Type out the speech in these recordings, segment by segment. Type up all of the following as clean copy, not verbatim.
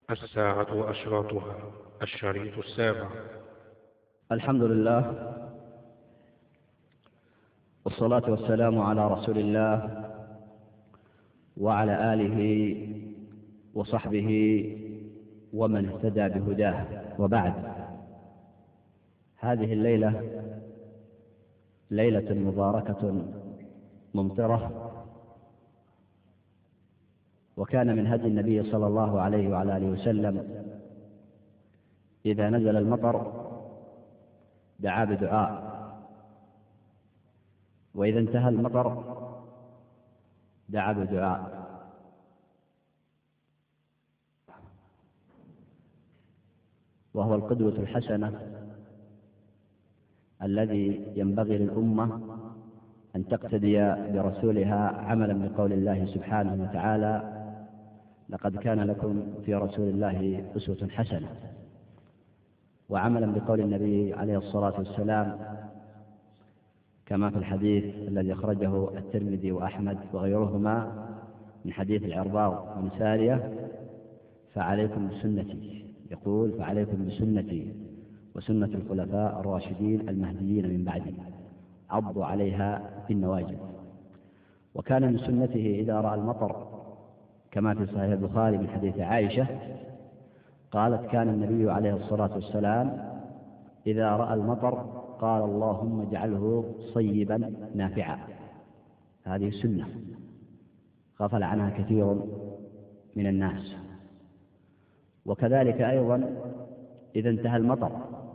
الساعة وأشراطها. الشريط السابع. الحمد لله، والصلاة والسلام على رسول الله وعلى آله وصحبه ومن اهتدى بهداه، وبعد. هذه الليلة ليلة مباركة ممطرة، وكان من هدي النبي صلى الله عليه وعلى آله وسلم إذا نزل المطر دعا بدعاء، وإذا انتهى المطر دعا بدعاء. وهو القدوة الحسنة الذي ينبغي للأمة أن تقتدي برسولها عملا بقول الله سبحانه وتعالى: لقد كان لكم في رسول الله أسوة حسنة، وعملا بقول النبي عليه الصلاة والسلام كما في الحديث الذي أخرجه الترمذي وأحمد وغيرهما من حديث العرباض بن سارية: فعليكم بسنتي، يقول: فعليكم بسنتي وسنة الخلفاء الراشدين المهديين من بعدي، عضوا عليها بالنواجذ. وكان من سنته إذا رأى المطر كما في صحيح البخاري من حديث عائشة قالت: كان النبي عليه الصلاة والسلام إذا رأى المطر قال: اللهم اجعله صيبا نافعا. هذه سنة غفل عنها كثير من الناس. وكذلك أيضا إذا انتهى المطر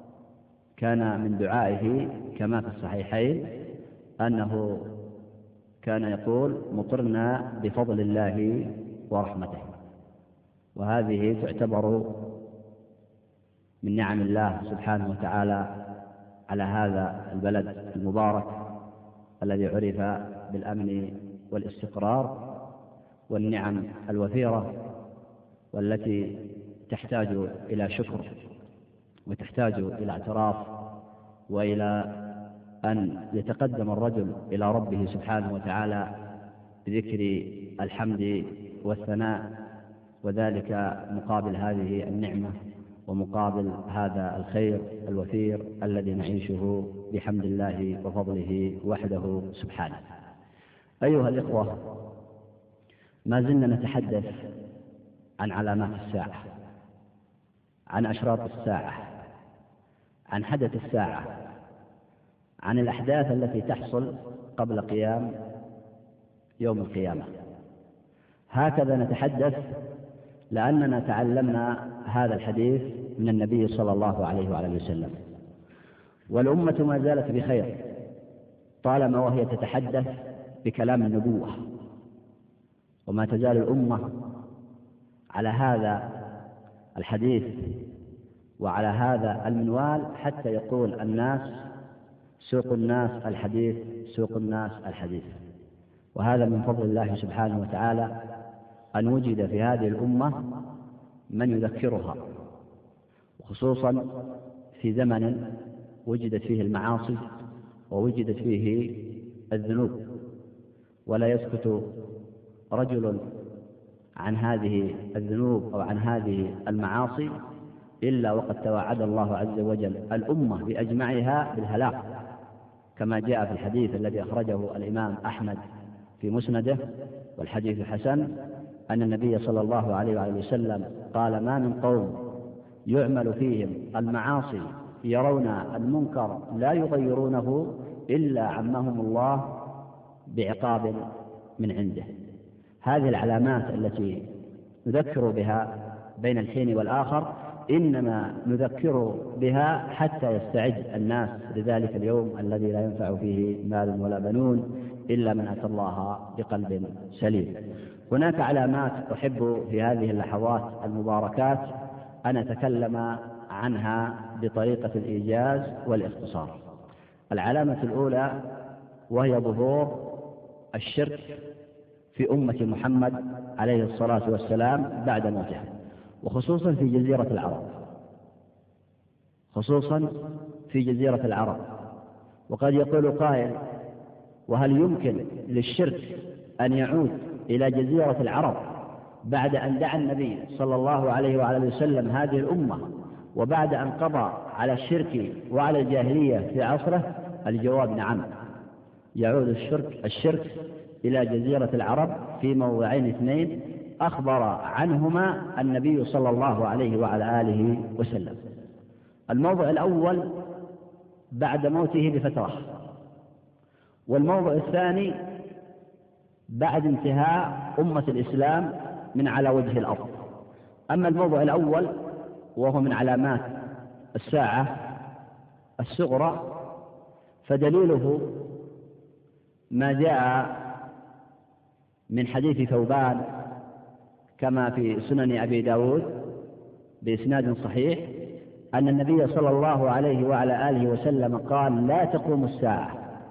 كان من دعائه كما في الصحيحين أنه كان يقول: مطرنا بفضل الله ورحمته. وهذه تعتبر من نعم الله سبحانه وتعالى على هذا البلد المبارك الذي عرف بالأمن والاستقرار والنعم الوفيرة، والتي تحتاج إلى شكر وتحتاج إلى اعتراف وإلى أن يتقدم الرجل إلى ربه سبحانه وتعالى بذكر الحمد والثناء، وذلك مقابل هذه النعمة ومقابل هذا الخير الوفير الذي نعيشه بحمد الله وفضله وحده سبحانه. أيها الإخوة، ما زلنا نتحدث عن علامات الساعة، عن أشراط الساعة، عن حدث الساعة، عن الأحداث التي تحصل قبل قيام يوم القيامة. هكذا نتحدث لأننا تعلمنا هذا الحديث من النبي صلى الله عليه وعلى آله وسلم، والأمة ما زالت بخير طالما وهي تتحدث بكلام النبوة، وما تزال الأمة على هذا الحديث وعلى هذا المنوال حتى يقول الناس: سوق الناس الحديث، سوق الناس الحديث. وهذا من فضل الله سبحانه وتعالى أن وجد في هذه الأمة من يذكرها، وخصوصا في زمن وجدت فيه المعاصي ووجدت فيه الذنوب، ولا يسكت رجل عن هذه الذنوب أو عن هذه المعاصي إلا وقد توعد الله عز وجل الأمة بأجمعها بالهلاك، كما جاء في الحديث الذي أخرجه الإمام أحمد في مسنده والحديث حسن أن النبي صلى الله عليه وآله وسلم قال: ما من قوم يعمل فيهم المعاصي يرون المنكر لا يغيرونه إلا عمهم الله بعقاب من عنده. هذه العلامات التي نذكر بها بين الحين والآخر إنما نذكر بها حتى يستعد الناس لذلك اليوم الذي لا ينفع فيه مال ولا بنون إلا من أتى الله بقلب سليم. هناك علامات أحب في هذه اللحظات المباركات أن أتكلم عنها بطريقة الإيجاز والاختصار. العلامة الأولى وهي ظهور الشرك في أمة محمد عليه الصلاة والسلام بعد موته، وخصوصا في جزيرة العرب، خصوصا في جزيرة العرب. وقد يقول قائل: وهل يمكن للشرك أن يعود إلى جزيرة العرب بعد أن دعا النبي صلى الله عليه وعلى وسلم هذه الأمة وبعد أن قضى على الشرك وعلى الجاهلية في عصره؟ الجواب نعم، يعود الشرك إلى جزيرة العرب في موضعين اثنين أخبر عنهما النبي صلى الله عليه وعلى آله وسلم. الموضع الأول بعد موته بفترة، والموضع الثاني بعد انتهاء أمة الإسلام من على وجه الأرض. أما الموضع الأول وهو من علامات الساعة الصغرى فدليله ما جاء من حديث ثوبان كما في سنن أبي داود بإسناد صحيح أن النبي صلى الله عليه وعلى آله وسلم قال: لا تقوم الساعة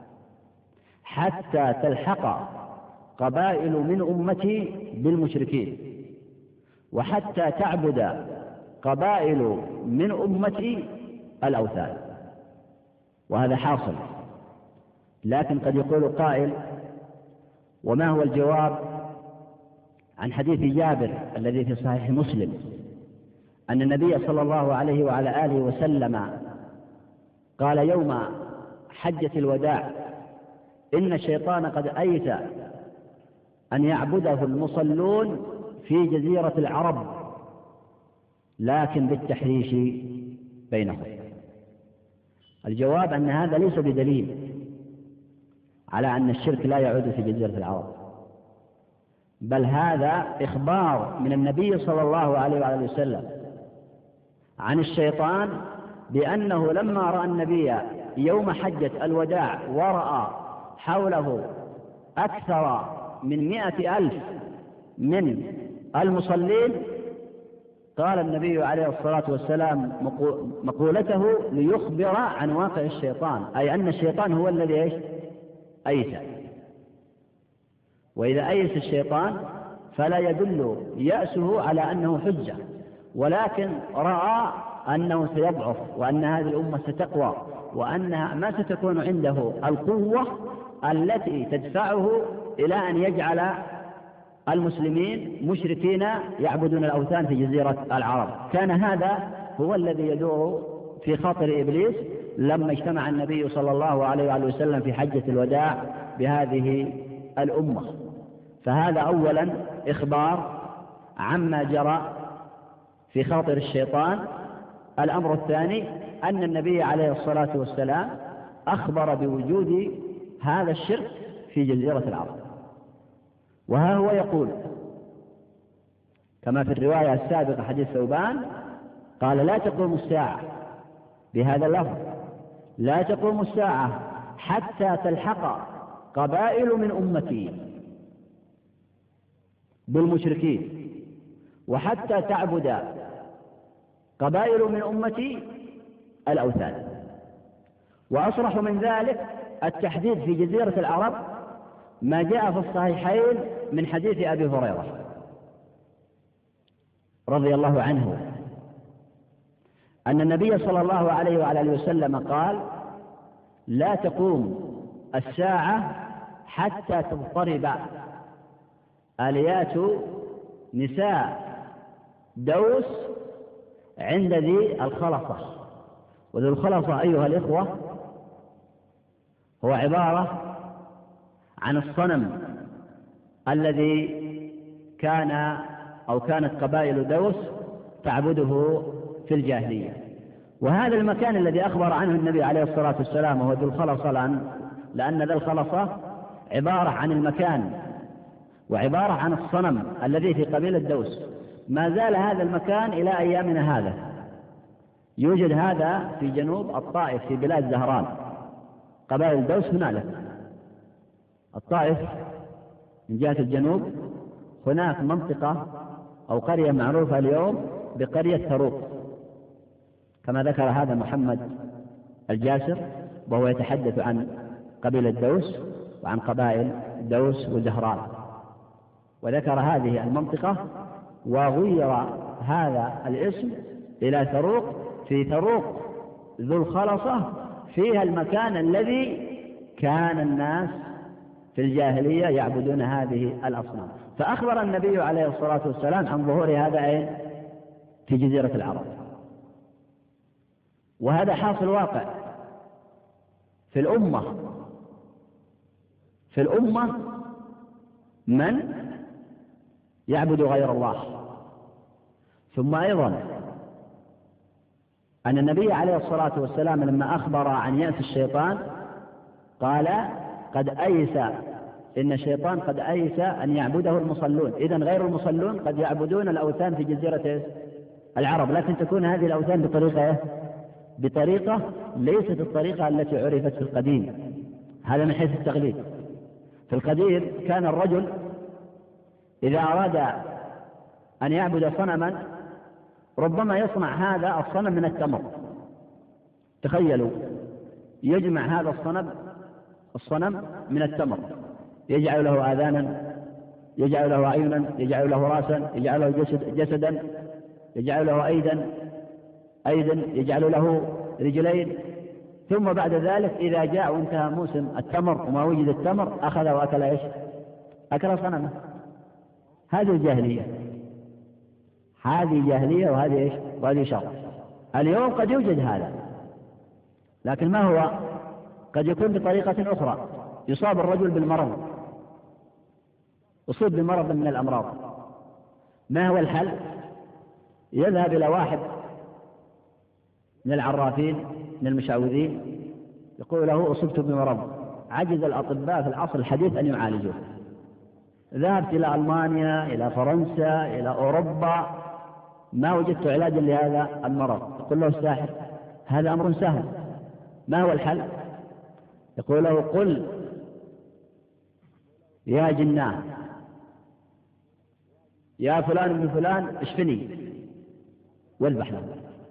حتى تلحق قبائل من أمتي بالمشركين، وحتى تعبد قبائل من أمتي الأوثان. وهذا حاصل، لكن قد يقول قائل: وما هو الجواب عن حديث جابر الذي في صحيح مسلم أن النبي صلى الله عليه وعلى آله وسلم قال يوم حجة الوداع: إن الشيطان قد أيس أن يعبده المصلون في جزيرة العرب، لكن بالتحريش بينهم. الجواب أن هذا ليس بدليل على أن الشرك لا يعود في جزيرة العرب، بل هذا إخبار من النبي صلى الله عليه وآله وسلم عن الشيطان بأنه لما رأى النبي يوم حجة الوداع ورأى حوله أكثر من 100,000 من المصلين، قال النبي عليه الصلاة والسلام مقولته ليخبر عن واقع الشيطان، أي أن الشيطان هو الذي أيس. وإذا أيس الشيطان فلا يدل يأسه على أنه حجة، ولكن رأى أنه سيضعف وأن هذه الأمة ستقوى وأنها ما ستكون عنده القوة التي تدفعه إلى أن يجعل المسلمين مشركين يعبدون الأوثان في جزيرة العرب. كان هذا هو الذي يدور في خاطر إبليس لما اجتمع النبي صلى الله عليه وآله وسلم في حجة الوداع بهذه الأمة. فهذا أولا إخبار عما جرى في خاطر الشيطان. الأمر الثاني أن النبي عليه الصلاة والسلام أخبر بوجود هذا الشرك في جزيرة العرب، وها هو يقول كما في الرواية السابقة حديث ثوبان قال: لا تقوم الساعة، بهذا اللفظ: لا تقوم الساعة حتى تلحق قبائل من أمتي بالمشركين، وحتى تعبد قبائل من أمتي الأوثان. وأصرح من ذلك التحديد في جزيرة العرب ما جاء في الصحيحين من حديث أبي هريرة رضي الله عنه أن النبي صلى الله عليه وعلى وسلم قال: لا تقوم الساعة حتى تضطرب آليات نساء دوس عند ذي الخلصة. وذي الخلصة أيها الإخوة هو عبارة عن الصنم الذي كانت قبائل دوس تعبده في الجاهلية. وهذا المكان الذي أخبر عنه النبي عليه الصلاة والسلام هو ذو الخلصة، لأن ذا الخلصة عبارة عن المكان وعبارة عن الصنم الذي في قبيلة دوس. ما زال هذا المكان إلى أيامنا هذا، يوجد هذا في جنوب الطائف في بلاد زهران، قبائل دوس هنالك. الطائف من جهة الجنوب هناك منطقة أو قرية معروفة اليوم بقرية ثروق، كما ذكر هذا محمد الجاسر وهو يتحدث عن قبيلة دوس وعن قبائل دوس وزهران، وذكر هذه المنطقة وغير هذا الاسم إلى ثروق. في ثروق ذو الخلصة فيها المكان الذي كان الناس في الجاهلية يعبدون هذه الأصنام. فأخبر النبي عليه الصلاة والسلام عن ظهور هذا في جزيرة العرب، وهذا حاصل واقع في الأمة من يعبد غير الله. ثم أيضا أن النبي عليه الصلاة والسلام لما أخبر عن يأس الشيطان قال قد أيس، إن الشيطان قد أيس أن يعبده المصلون. إذن غير المصلون قد يعبدون الأوثان في جزيرة العرب، لكن تكون هذه الأوثان بطريقة ليست الطريقة التي عرفت في القديم. هذا من حيث التقليد. في القديم كان الرجل إذا أراد أن يعبد صنما ربما يصنع هذا الصنم من التمر. تخيلوا، يجمع هذا الصنم من التمر، يجعل له آذانا، يجعل له عيونا، يجعل له راسا، يجعل له جسدا، يجعل له أيدا، يجعل له رجلين. ثم بعد ذلك إذا جاء وانتهى موسم التمر وما وجد التمر أخذ وأكل أكل صنمه. هذه الجاهلية، هذه جاهلية، وهذه شر. اليوم قد يوجد هذا، لكن ما هو؟ قد يكون بطريقة أخرى. يصاب الرجل بالمرض، يصيب بمرض من الأمراض، ما هو الحل؟ يذهب إلى واحد من العرافين من المشعوذين يقول له أصبت بمرض. عجز الأطباء في العصر الحديث أن يعالجوه. ذهبت إلى ألمانيا، إلى فرنسا، إلى أوروبا، ما وجدت علاجا لهذا المرض. يقول له الساحر هذا أمر سهل، ما هو الحل؟ يقول له قل يا جناه يا فلان ابن فلان اشفني واذبح له.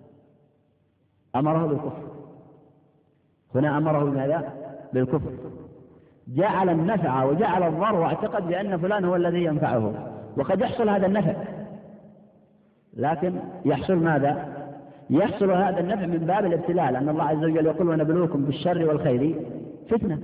أمره بالكفر. هنا أمره بماذا؟ بالكفر. جعل النفع وجعل الضر، واعتقد بأن فلان هو الذي ينفعه. وقد يحصل هذا النفع، لكن يحصل ماذا؟ يحصل هذا النفع من باب الابتلاء، لأن الله عز وجل يقول ونبلوكم بالشر والخير فتنة.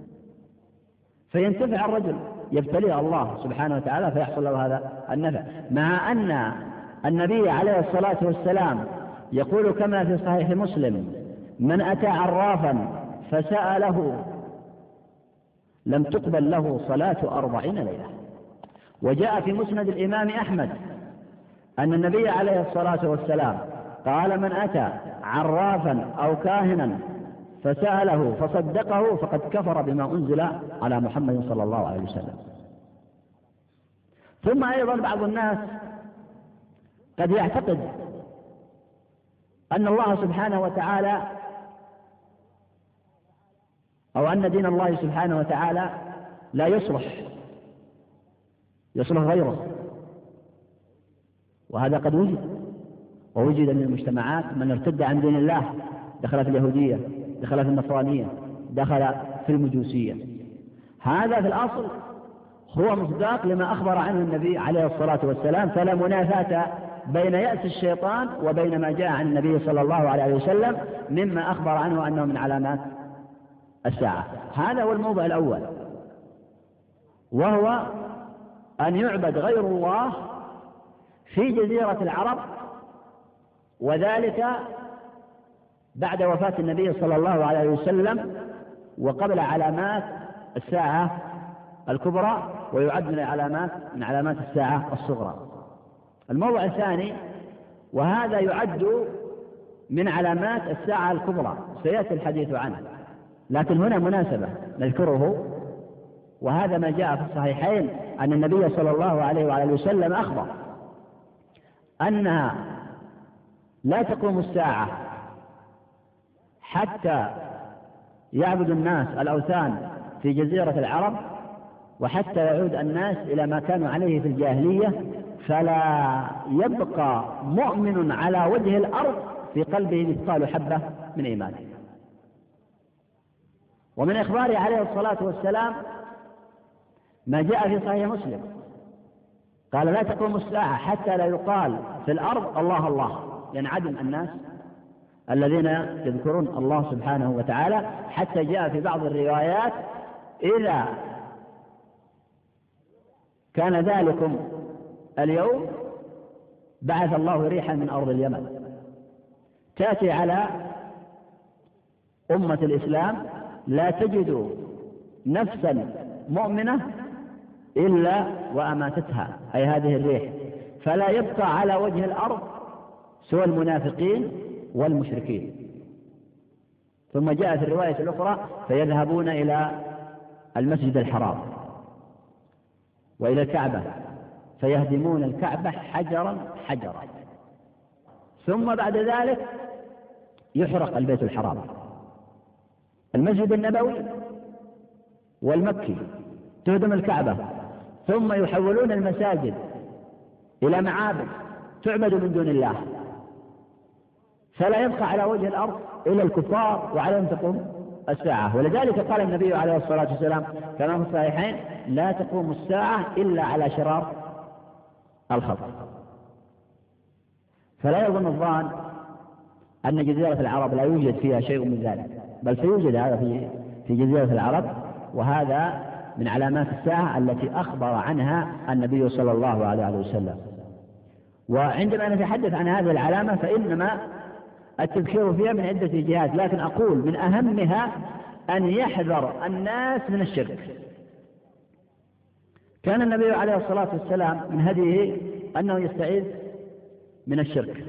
فينتفع الرجل، يبتليه الله سبحانه وتعالى فيحصل له هذا النفع. مع أن النبي عليه الصلاة والسلام يقول كما في صحيح مسلم من أتى عرافا فسأله لم تقبل له صلاة 40 ليلة. وجاء في مسند الإمام أحمد أن النبي عليه الصلاة والسلام قال من أتى عرافا أو كاهنا فسأله فصدقه فقد كفر بما أنزل على محمد صلى الله عليه وسلم. ثم أيضا بعض الناس قد يعتقد أن الله سبحانه وتعالى أو أن دين الله سبحانه وتعالى لا يصلح غيره، وهذا قد ووجد من المجتمعات من ارتد عن دين الله، دخل في اليهودية، دخل في النصرانية، دخل في المجوسية. هذا في الأصل هو مصداق لما أخبر عنه النبي عليه الصلاة والسلام. فلا منافاة بين يأس الشيطان وبين ما جاء عن النبي صلى الله عليه وسلم مما أخبر عنه أنه من علامات الساعة. هذا هو الموضع الأول، وهو أن يعبد غير الله في جزيرة العرب، وذلك بعد وفاة النبي صلى الله عليه وسلم وقبل علامات الساعة الكبرى، ويعد من علامات الساعة الصغرى. الموضع الثاني، وهذا يعد من علامات الساعة الكبرى، سيأتي الحديث عنه، لكن هنا مناسبة نذكره، وهذا ما جاء في الصحيحين أن النبي صلى الله عليه وعلى وسلم أخبر أنها لا تقوم الساعة حتى يعبد الناس الأوثان في جزيرة العرب، وحتى يعود الناس إلى ما كانوا عليه في الجاهلية، فلا يبقى مؤمن على وجه الأرض في قلبه مثقال حبة من إيمان. ومن إخباره عليه الصلاة والسلام ما جاء في صحيح مسلم قال لا تقوم الساعة حتى لا يقال في الأرض الله الله، ينعدم الناس الذين يذكرون الله سبحانه وتعالى، حتى جاء في بعض الروايات إذا كان ذلكم اليوم بعث الله ريحا من أرض اليمن تأتي على أمة الإسلام لا تجد نفسا مؤمنة إلا وأماتتها، أي هذه الريح، فلا يبقى على وجه الأرض سوى المنافقين والمشركين. ثم جاء في الرواية الأخرى فيذهبون إلى المسجد الحرام وإلى الكعبة فيهدمون الكعبة حجرا حجرا، ثم بعد ذلك يحرق البيت الحرام، المسجد النبوي والمكي تهدم الكعبة، ثم يحولون المساجد إلى معابد تعبد من دون الله، فلا يبقى على وجه الأرض إلا الكفار وعليهم تقوم الساعة. ولذلك قال النبي عليه الصلاة والسلام كما في الصحيحين: لا تقوم الساعة إلا على شرار الخطر. فلا يظن الظان أن جزيرة العرب لا يوجد فيها شيء من ذلك، بل سيوجد هذا في جزيرة العرب، وهذا من علامات الساعة التي أخبر عنها النبي صلى الله عليه وسلم. وعندما نتحدث عن هذه العلامة فإنما التذكير فيها من عدة جهات، لكن أقول من أهمها أن يحذر الناس من الشرك. كان النبي عليه الصلاة والسلام من هديه أنه يستعيذ من الشرك،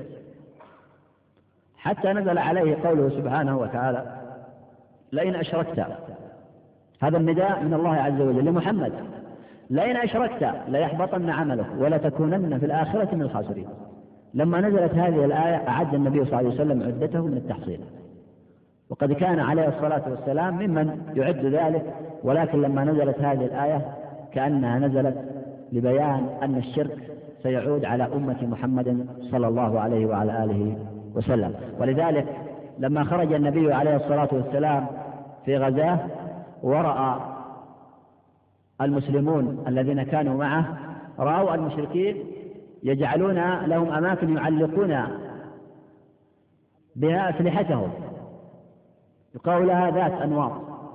حتى نزل عليه قوله سبحانه وتعالى: لئن أشركت، هذا النداء من الله عز وجل لمحمد: لئن أشركت ليحبطن عملك ولتكونن في الآخرة من الخاسرين. لما نزلت هذه الآية أعد النبي صلى الله عليه وسلم عدته من التحصيل، وقد كان عليه الصلاة والسلام ممن يعد ذلك، ولكن لما نزلت هذه الآية كأنها نزلت لبيان أن الشرك سيعود على أمة محمد صلى الله عليه وعلى آله وسلم. ولذلك لما خرج النبي عليه الصلاة والسلام في غزاه ورأى المسلمون الذين كانوا معه، رأوا المشركين يجعلون لهم أماكن يعلقون بها أسلحتهم يقال لها ذات أنواط،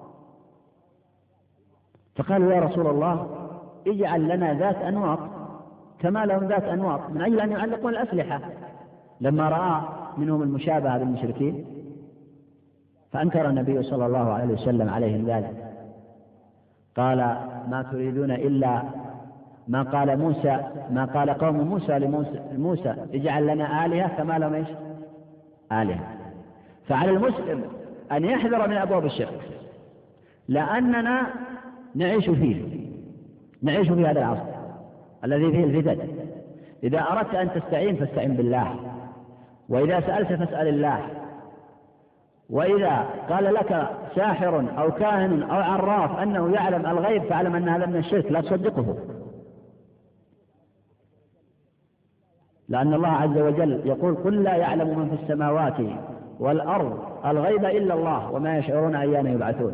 فقالوا: يا رسول الله اجعل لنا ذات أنواط كما لهم ذات أنواط، من أجل أن يعلقون الأسلحة. لما رأى منهم المشابهة بالمشركين فأنكر النبي صلى الله عليه وسلم عليهم ذلك، قال: ما تريدون إلا ما قال قوم موسى لموسى اجعل لنا آلهة كما لهم ايش؟ آلهة. فعلى المسلم أن يحذر من أبواب الشرك، لأننا نعيش في هذا العصر الذي فيه الفتن. إذا أردت أن تستعين فاستعين بالله، وإذا سألت فاسأل الله، وإذا قال لك ساحر أو كاهن أو عراف أنه يعلم الغيب فاعلم أن هذا من الشرك، لا تصدقه، لأن الله عز وجل يقول: قل لا يعلم من في السماوات والأرض الغيب إلا الله وما يشعرون أيان يبعثون.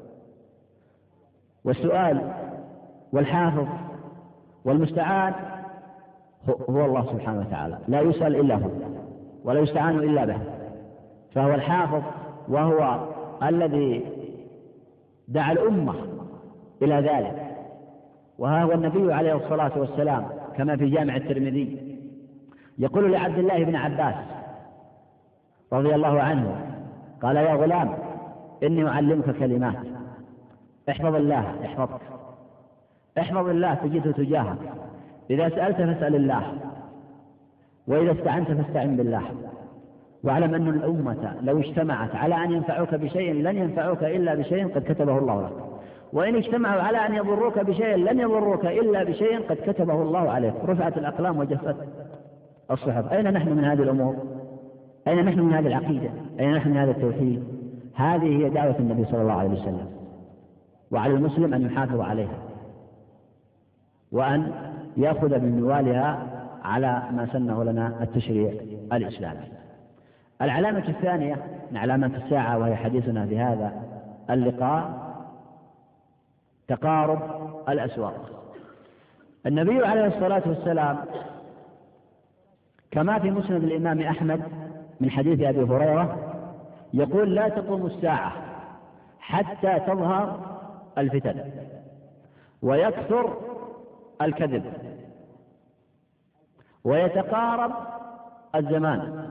والسؤال والحافظ والمستعان هو الله سبحانه وتعالى، لا يسأل إلا هو ولا يستعان إلا به، فهو الحافظ وهو الذي دعا الأمة إلى ذلك. وها هو النبي عليه الصلاة والسلام كما في جامع الترمذي يقول لعبد الله بن عباس رضي الله عنه، قال: يا غلام إني أعلمك كلمات، احفظ الله يحفظك، احفظ الله تجده تجاهك، إذا سألت فاسأل الله، وإذا استعنت فاستعن بالله، واعلم أن الأمة لو اجتمعت على أن ينفعوك بشيء لن ينفعوك إلا بشيء قد كتبه الله لك، وإن اجتمعوا على أن يضروك بشيء لن يضروك إلا بشيء قد كتبه الله عليك. رفعت الأقلام وجفت الصحف. أين نحن من هذه الأمور؟ أين نحن من هذه العقيدة؟ أين نحن من هذا التوحيد؟ هذه هي دعوة النبي صلى الله عليه وسلم، وعلى المسلم أن يحافظ عليها وأن يأخذ بمنوالها على ما سنه لنا التشريع الإسلامي. العلامة الثانية من علامات الساعة وهي حديثنا في هذا اللقاء تقارب الأسواق. النبي عليه الصلاة والسلام كما في مسند الإمام أحمد من حديث أبي هريرة يقول: لا تقوم الساعة حتى تظهر الفتن ويكثر الكذب، ويتقارب الزمان،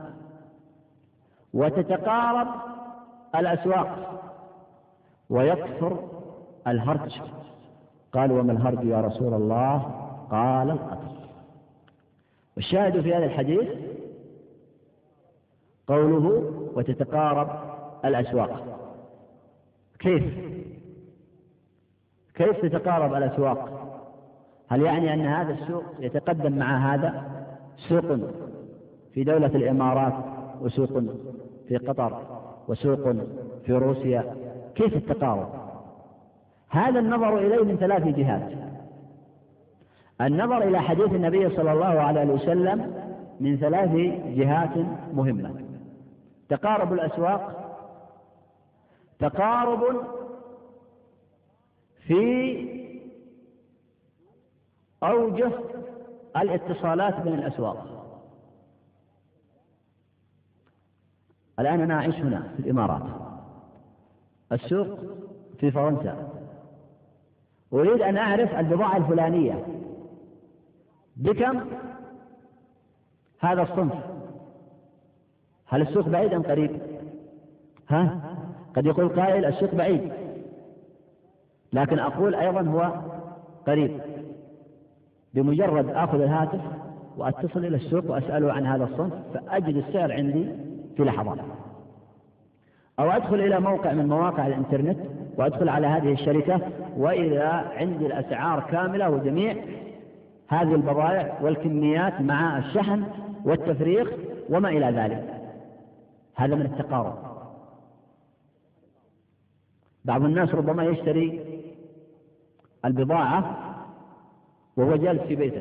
وتتقارب الأسواق، ويكثر الهرج. قال: وما الهرج يا رسول الله؟ قال: القتل. والشاهد في هذا الحديث قوله: وتتقارب الأسواق. كيف تتقارب الأسواق؟ هل يعني أن هذا السوق يتقدم مع هذا؟ سوق في دولة الإمارات، وسوق في قطر، وسوق في روسيا. كيف التقارب؟ هذا النظر إليه من 3 جهات. النظر إلى حديث النبي صلى الله عليه وسلم من 3 جهات مهمة. تقارب الأسواق، تقارب في أوجه الاتصالات بين الأسواق. الآن أنا أعيش هنا في الإمارات، السوق في فرنسا، أريد أن أعرف البضاعة الفلانية بكم هذا الصنف. هل السوق بعيد أم قريب؟ قد يقول قائل السوق بعيد، لكن أقول أيضا هو قريب. بمجرد أخذ الهاتف وأتصل إلى السوق وأسأله عن هذا الصنف، فأجد السعر عندي في لحظات. أو أدخل إلى موقع من مواقع الإنترنت وأدخل على هذه الشركة، وإذا عندي الأسعار كاملة وجميع هذه البضائع والكميات مع الشحن والتفريغ وما إلى ذلك. هذا من التقارب. بعض الناس ربما يشتري البضاعة وهو جالس في بيته.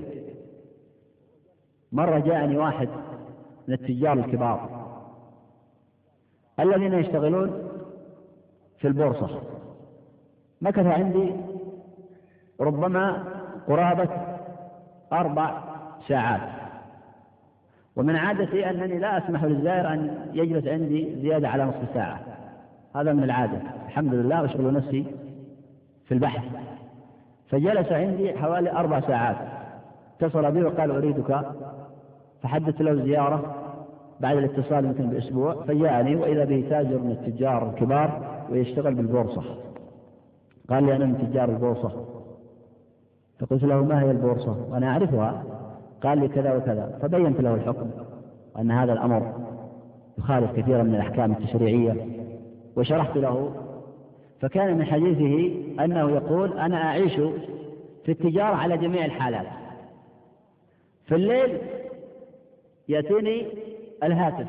مرة جاءني واحد من التجار الكبار الذين يشتغلون في البورصة، مكث عندي ربما قرابة 4 ساعات، ومن عادتي أنني لا أسمح للزائر أن يجلس عندي زيادة على نصف ساعة. هذا من العادة، الحمد لله، أشغل نفسي في البحث. فجلس عندي حوالي 4 ساعات. اتصل بي وقال: أريدك. فحدثت له زيارة بعد الاتصال يمكن بأسبوع، فجاءني وإذا به تاجر من التجار الكبار ويشتغل بالبورصة. قال لي: أنا من تجار البورصة. فقلت له: ما هي البورصة؟ وأنا أعرفها. قال لي: كذا وكذا. فبينت له الحكم وأن هذا الأمر يخالف كثيرا من الأحكام التشريعية، وشرحت له. فكان من حديثه أنه يقول: أنا أعيش في التجارة على جميع الحالات. في الليل يأتيني الهاتف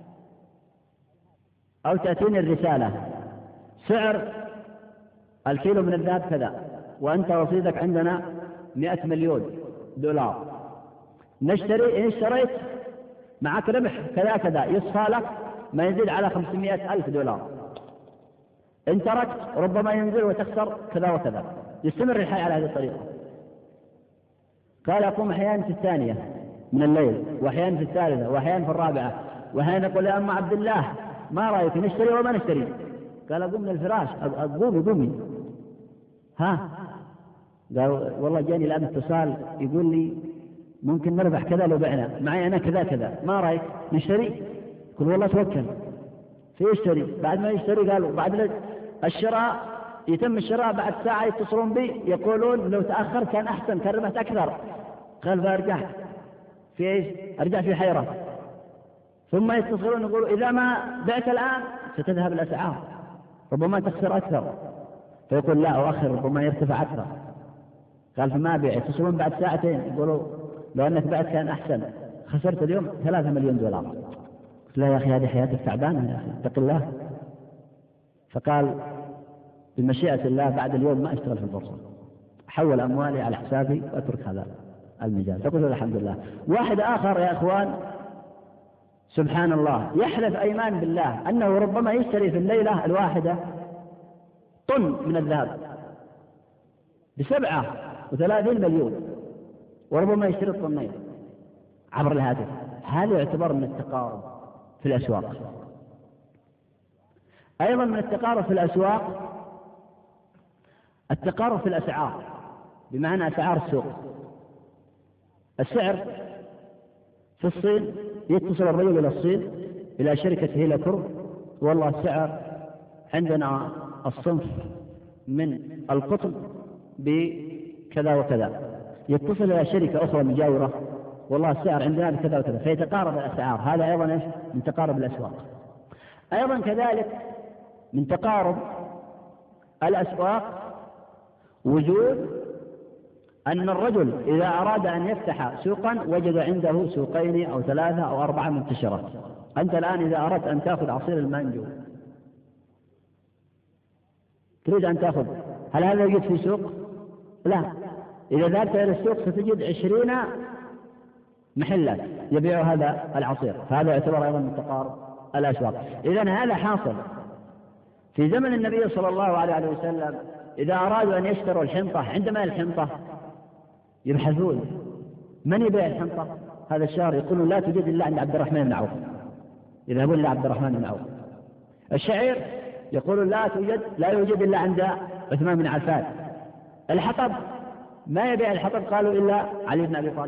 أو تأتيني الرسالة: سعر الكيلو من الذهب كذا، وأنت رصيدك عندنا 100 مليون دولار، نشتري. إن اشتريت معك ربح كذا كذا، يصفى لك ما يزيد على 500,000 دولار. إن تركت ربما ينزل وتخسر كذا وكذا. يستمر الحال على هذه الطريقة. قال: أقوم أحيانا في 2 من الليل، وأحيانا في 3، وأحيانا في 4، وأحيانا يقول: يا أم عبد الله، ما رأيك نشتري وما نشتري؟ قال: أقوم من الفراش. قومي. قال: والله جاني الآن اتصال يقول لي ممكن نربح كذا لو بعنا، معي أنا كذا كذا، ما رأيك نشتري؟ يقول: والله توكل. فيشتري. بعد ما يشتري قالوا بعد الشراء يتم الشراء بعد ساعة يتصلون بي يقولون: لو تأخر كان أحسن، كان ربحت أكثر. قال: فأرجع في إيش؟ أرجع في حيرة. ثم يتصلون يقولوا: إذا ما بعت الآن ستذهب الأسعار، ربما تخسر أكثر. فيقول: لا أؤخر، ربما يرتفع أكثر. قال: فما أبيع. يتصلون بعد 2 ساعة يقولوا: لو أنك بعت كان أحسن، خسرت اليوم 3 مليون دولار. قلت له: يا أخي هذه حياتك تعبانة يا أخي، اتق الله. فقال: بمشيئة الله بعد اليوم ما أشتغل في البورصة، أحول أموالي على حسابي وأترك هذا المجال. فقلت له: الحمد لله. واحد آخر يا أخوان سبحان الله يحلف أيمان بالله أنه ربما يشتري في الليلة الواحدة طن من الذهب ب37 مليون، وربما يشتري الطنين عبر الهاتف. هذا يعتبر من التقارب في الأسواق. أيضا من التقارب في الأسواق التقارب في الأسعار، بمعنى أسعار السوق. السعر في الصين يتصل الرجل إلى الصين إلى شركة هيلا كورب، والله السعر عندنا الصنف من القطن بكذا وكذا، يتصل إلى شركة أخرى مجاورة، والله السعر عندنا بكذا وكذا، فيتقارب الأسعار. هذا أيضا من تقارب الأسواق. أيضا كذلك من تقارب الأسواق وجود أن الرجل إذا أراد أن يفتح سوقا وجد عنده سوقين أو 3 أو 4 منتشرات. أنت الآن إذا أردت أن تأخذ عصير المانجو تريد أن تأخذ، هل هذا يوجد في سوق؟ لا. إذا ذهبت إلى السوق ستجد 20 محلا يبيع هذا العصير، فهذا يعتبر أيضا من تقارب الأسواق. إذن هذا حاصل في زمن النبي صلى الله عليه وسلم. إذا أرادوا أن يشتروا الحنطة، عندما الحنطة يبحثون من يبيع الحنطة هذا الشهر، يقولون لا توجد إلا عند عبد الرحمن بن عوف، يذهبون إلى عبد الرحمن بن عوف. الشعير يقولون لا يوجد إلا عند عثمان بن عفان. الحطب ما يبيع الحطب قالوا إلا علي بن أبي طالب.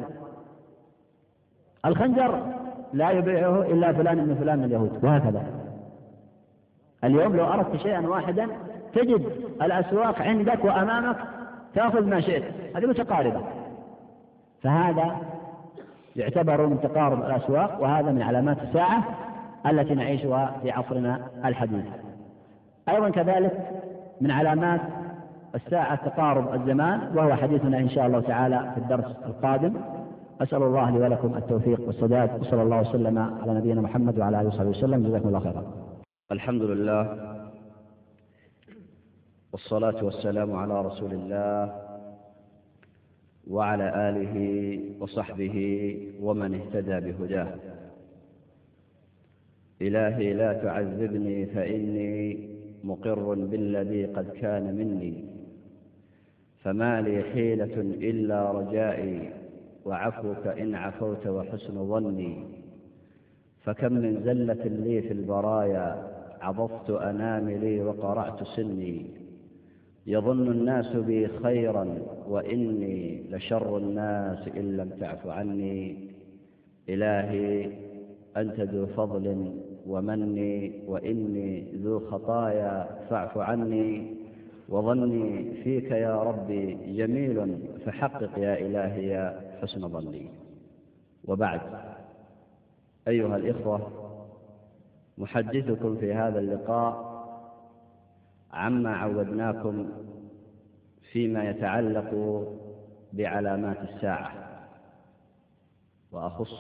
الخنجر لا يبيعه إلا فلان من فلان من اليهود، وهكذا. اليوم لو أردت شيئا واحدا تجد الأسواق عندك وأمامك تأخذ ما شئت، هذه متقاربة. فهذا يعتبر من تقارب الأسواق، وهذا من علامات الساعة التي نعيشها في عصرنا الحديث. أيضا كذلك من علامات الساعة تقارب الزمان، وهو حديثنا إن شاء الله تعالى في الدرس القادم. أسأل الله لي ولكم التوفيق والسداد، وصلى الله وسلم على نبينا محمد وعلى آله وصحبه وسلم. جزاكم الله خيرا. الحمد لله والصلاة والسلام على رسول الله وعلى آله وصحبه ومن اهتدى بهداه. إلهي لا تعذبني فإني مقر بالذي قد كان مني، فما لي حيلة إلا رجائي وعفوك إن عفوت وحسن ظني. فكم من زلة لي في البرايا عضضت أناملي وقرعت سني، يظن الناس بي خيرا وإني لشر الناس إن لم تعف عني. إلهي أنت ذو فضل ومني وإني ذو خطايا فاعف عني، وظني فيك يا ربي جميل فحقق يا إلهي حسن ظني. وبعد، أيها الإخوة، محدثكم في هذا اللقاء عما عودناكم فيما يتعلق بعلامات الساعة، وأخص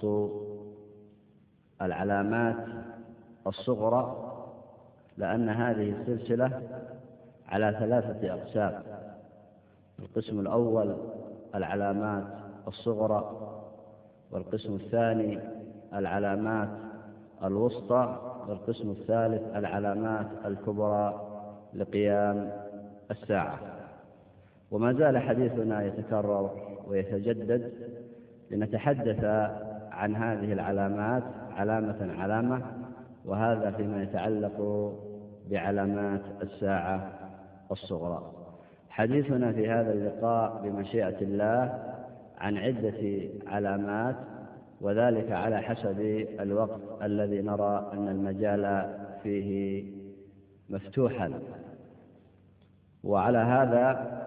العلامات الصغرى، لأن هذه السلسلة على 3 أقسام. القسم الأول العلامات الصغرى، والقسم الثاني العلامات الوسطى، والقسم الثالث العلامات الكبرى لقيام الساعة. وما زال حديثنا يتكرر ويتجدد لنتحدث عن هذه العلامات علامة علامة، وهذا فيما يتعلق بعلامات الساعة الصغرى. حديثنا في هذا اللقاء بمشيئة الله عن عدة علامات، وذلك على حسب الوقت الذي نرى أن المجال فيه مفتوحا. وعلى هذا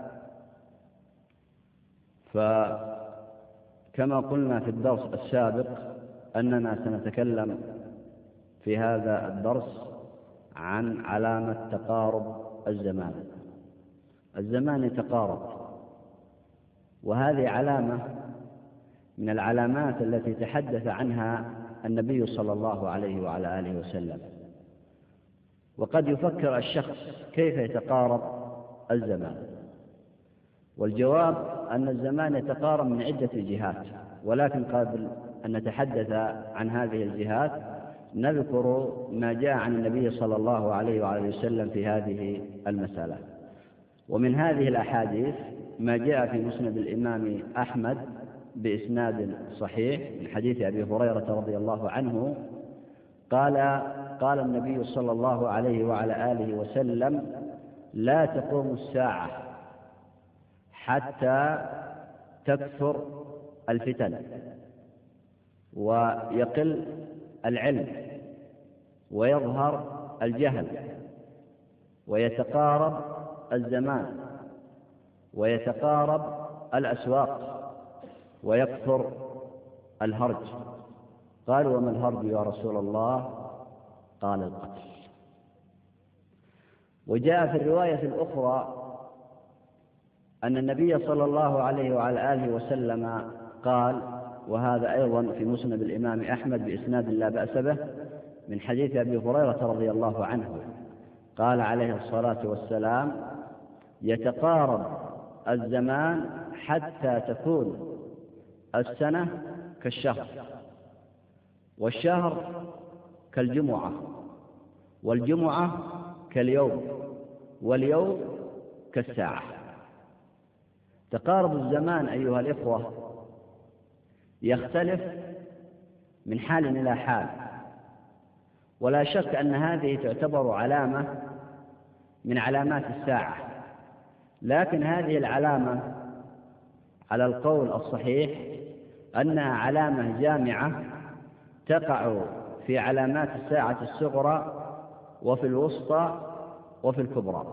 فكما قلنا في الدرس السابق أننا سنتكلم في هذا الدرس عن علامة تقارب الزمان. الزمان يتقارب، وهذه علامة من العلامات التي تحدث عنها النبي صلى الله عليه وعلى آله وسلم. وقد يفكر الشخص كيف يتقارب الزمان، والجواب أن الزمان يتقارب من عدة جهات، ولكن قبل أن نتحدث عن هذه الجهات نذكر ما جاء عن النبي صلى الله عليه وعلى وسلم في هذه المسألة. ومن هذه الأحاديث ما جاء في مسند الإمام أحمد بإسناد صحيح من حديث أبي هريرة رضي الله عنه قال النبي صلى الله عليه وعلى آله وسلم: لا تقوم الساعة حتى تكثر الفتن ويقل العلم ويظهر الجهل ويتقارب الزمان ويتقارب الأسواق ويكثر الهرج. قالوا: وما الهرج يا رسول الله؟ قال: القتل. وجاء في الرواية الأخرى أن النبي صلى الله عليه وعلى آله وسلم قال، وهذا أيضا في مسند الإمام أحمد بإسناد لا بأس به من حديث أبي هريرة رضي الله عنه، قال عليه الصلاة والسلام: يتقارب الزمان حتى تكون السنة كالشهر، والشهر كالجمعة، والجمعة كاليوم، واليوم كالساعة. تقارب الزمان أيها الإخوة يختلف من حال إلى حال، ولا شك أن هذه تعتبر علامة من علامات الساعة، لكن هذه العلامة على القول الصحيح أنها علامة جامعة تقع في علامات الساعة الصغرى وفي الوسطى وفي الكبرى،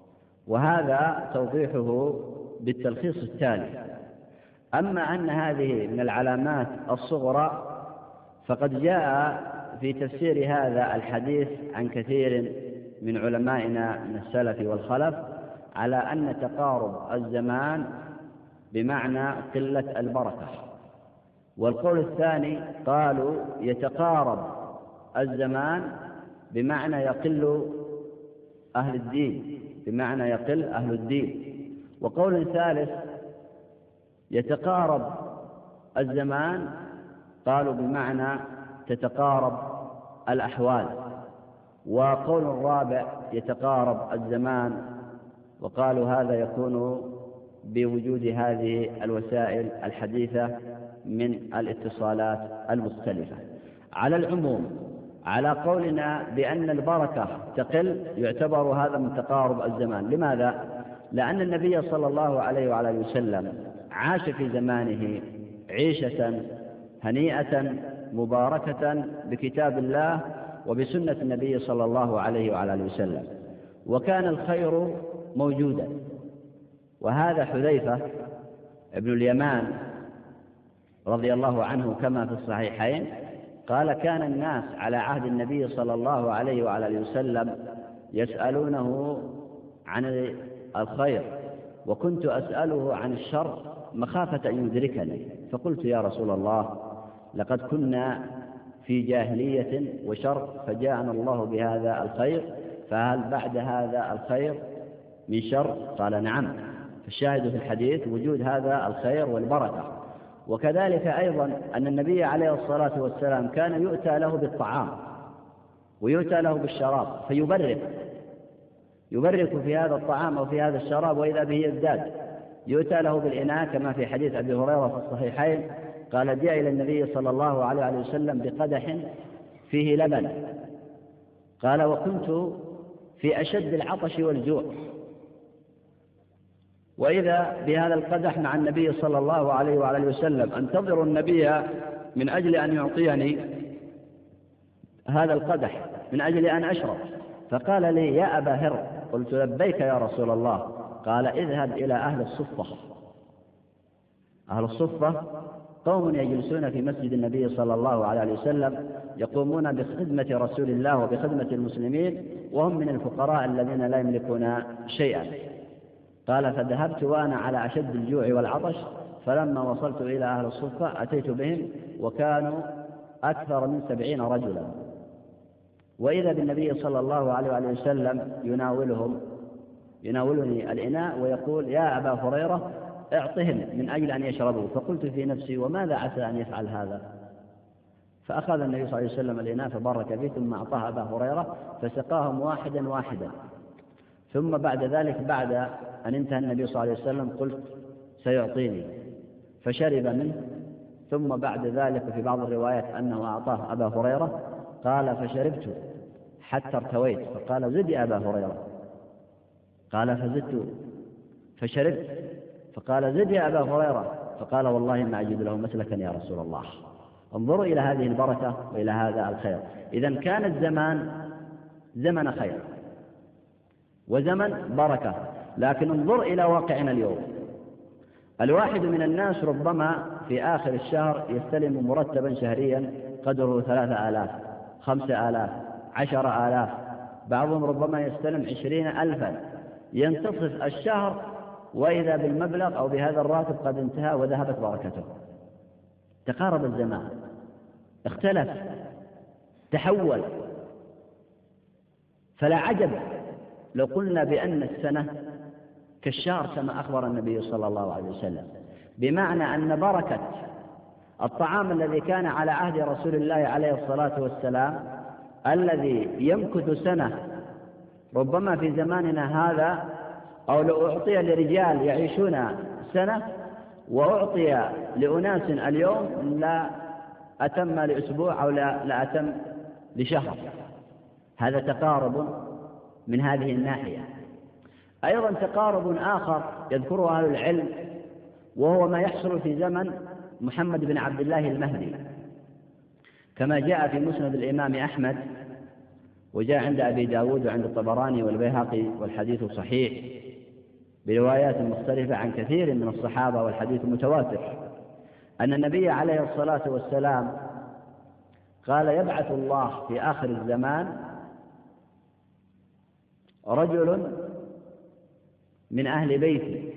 وهذا توضيحه بالتلخيص التالي: أما أن هذه من العلامات الصغرى فقد جاء في تفسير هذا الحديث عن كثير من علمائنا من السلف والخلف على أن تقارب الزمان بمعنى قلة البركة. والقول الثاني قالوا يتقارب الزمان بمعنى يقل أهل الدين، بمعنى يقل أهل الدين. وقول ثالث يتقارب الزمان قالوا بمعنى تتقارب الأحوال. وقول الرابع يتقارب الزمان وقالوا هذا يكون بوجود هذه الوسائل الحديثة من الاتصالات المختلفة. على العموم على قولنا بأن البركة تقل يعتبر هذا من تقارب الزمان. لماذا؟ لأن النبي صلى الله عليه وعلى آله وسلم عاش في زمانه عيشة هنيئة مباركة بكتاب الله وبسنة النبي صلى الله عليه وعلى آله وسلم، وكان الخير موجودا. وهذا حذيفة ابن اليمان رضي الله عنه كما في الصحيحين قال: كان الناس على عهد النبي صلى الله عليه وعلى آله وسلم يسألونه عن الخير، وكنت أسأله عن الشر مخافة أن يدركني، فقلت: يا رسول الله، لقد كنا في جاهلية وشر فجاءنا الله بهذا الخير، فهل بعد هذا الخير من شر؟ قال: نعم. فالشاهد في الحديث وجود هذا الخير والبركة. وكذلك أيضا أن النبي عليه الصلاة والسلام كان يؤتى له بالطعام ويؤتى له بالشراب يبرك في هذا الطعام أو في هذا الشراب، وإذا به يزداد. يؤتى له بالإناء كما في حديث أبي هريرة في الصحيحين قال: جاء إلى النبي صلى الله عليه وسلم بقدح فيه لبن، قال: وكنت في أشد العطش والجوع، وإذا بهذا القدح مع النبي صلى الله عليه وعلى وسلم، أنتظر النبي من أجل أن يعطيني هذا القدح من أجل أن أشرب، فقال لي: يا أبا هر. قلت: لبيك يا رسول الله. قال: اذهب إلى أهل الصفة. أهل الصفة قوم يجلسون في مسجد النبي صلى الله عليه وسلم يقومون بخدمة رسول الله وبخدمة المسلمين، وهم من الفقراء الذين لا يملكون شيئا. قال: فذهبت وأنا على أشد الجوع والعطش، فلما وصلت إلى أهل الصفة أتيت بهم وكانوا أكثر من 70 رجلا، وإذا بالنبي صلى الله عليه وسلم يناولني الإناء ويقول: يا أبا هريرة، اعطهم من أجل أن يشربوا. فقلت في نفسي: وماذا عسى أن يفعل هذا؟ فأخذ النبي صلى الله عليه وسلم الإناء فبرك به، ثم أعطاه أبا هريرة فسقاهم واحدا واحدا. ثم بعد ذلك بعد أن انتهى النبي صلى الله عليه وسلم قلت: سيعطيني، فشرب منه. ثم بعد ذلك في بعض الروايات أنه أعطاه أبا هريرة، قال: فشربت حتى ارتويت، فقال: زد يا أبا هريرة. قال: فزدت فشربت، فقال: زد يا أبا هريرة. فقال والله ما أجد له مسلكا يا رسول الله. انظروا إلى هذه البركة وإلى هذا الخير. إذن كان الزمان زمن خير وزمن بركة، لكن انظر إلى واقعنا اليوم. الواحد من الناس ربما في آخر الشهر يستلم مرتبا شهريا قدره 3000 5000 10,000، بعضهم ربما يستلم 20,000. ينتصف الشهر وإذا بالمبلغ أو بهذا الراتب قد انتهى وذهبت بركته. تقارب الزمان، اختلف، تحول. فلا عجب لو قلنا بأن السنة كالشهر كما أخبر النبي صلى الله عليه وسلم، بمعنى أن بركة الطعام الذي كان على عهد رسول الله عليه الصلاة والسلام الذي يمكث سنة ربما في زماننا هذا، أو لو أعطي لرجال يعيشون سنة وأعطي لأناس اليوم لا أتم لأسبوع أو لا أتم لشهر. هذا تقارب من هذه الناحية. أيضا تقارب آخر يذكره أهل العلم، وهو ما يحصل في زمن محمد بن عبد الله المهدي، كما جاء في مسند الإمام أحمد، وجاء عند أبي داود وعند الطبراني والبيهقي، والحديث صحيح بروايات مختلفة عن كثير من الصحابة، والحديث متواتر، أن النبي عليه الصلاة والسلام قال: يبعث الله في آخر الزمان رجل من أهل بيتي